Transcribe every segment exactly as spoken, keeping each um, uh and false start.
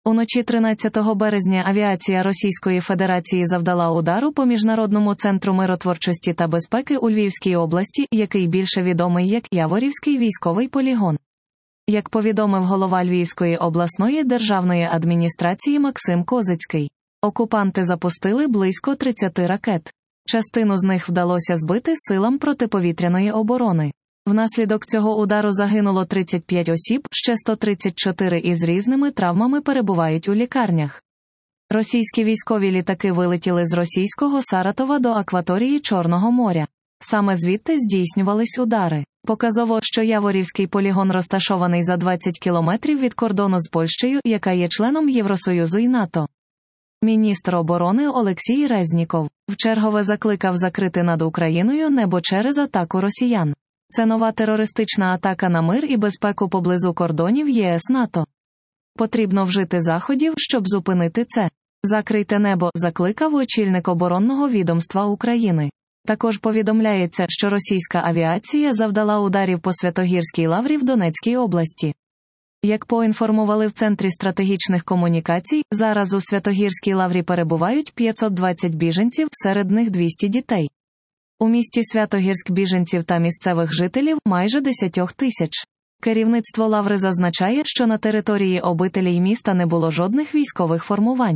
Уночі тринадцятого березня авіація Російської Федерації завдала удару по Міжнародному центру миротворчості та безпеки у Львівській області, який більше відомий як Яворівський військовий полігон. Як повідомив голова Львівської обласної державної адміністрації Максим Козицький, окупанти запустили близько тридцяти ракет. Частину з них вдалося збити силам протиповітряної оборони. Внаслідок цього удару загинуло тридцять п'ять осіб, ще сто тридцять чотири із різними травмами перебувають у лікарнях. Російські військові літаки вилетіли з російського Саратова до акваторії Чорного моря. Саме звідти здійснювались удари. Показово, що Яворівський полігон розташований за двадцять кілометрів від кордону з Польщею, яка є членом Євросоюзу і НАТО. Міністр оборони Олексій Резніков вчергове закликав закрити над Україною небо через атаку росіян. Це нова терористична атака на мир і безпеку поблизу кордонів ЄС НАТО. Потрібно вжити заходів, щоб зупинити це. Закрийте небо, закликав очільник оборонного відомства України. Також повідомляється, що російська авіація завдала ударів по Святогірській лаврі в Донецькій області. Як поінформували в Центрі стратегічних комунікацій, зараз у Святогірській лаврі перебувають п'ятсот двадцять біженців, серед них двісті дітей. У місті Святогірськ біженців та місцевих жителів майже десять тисяч. Керівництво лаври зазначає, що на території обителі міста не було жодних військових формувань.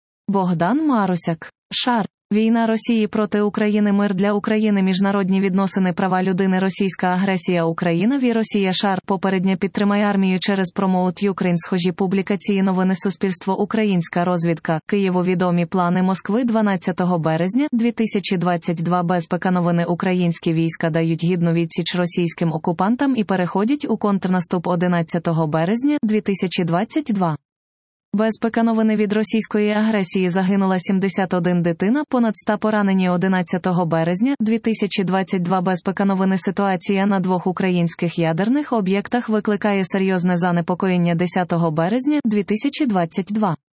Богдан Марусяк. Шар. Війна Росії проти України, мир для України, міжнародні відносини, права людини, російська агресія, Україна ві Росія шар, попередня підтримай армію через Promote Ukraine, схожі публікації, новини, суспільство, українська розвідка, Києву, відомі плани Москви дванадцятого березня дві тисячі двадцять два, безпека, новини, українські війська дають гідну відсіч російським окупантам і переходять у контрнаступ одинадцятого березня дві тисячі двадцять два. Безпека, новини, від російської агресії загинула сімдесят одна дитина, понад сто поранені одинадцятого березня дві тисячі двадцять два. Безпека, новини, ситуація на двох українських ядерних об'єктах викликає серйозне занепокоєння десятого березня дві тисячі двадцять два.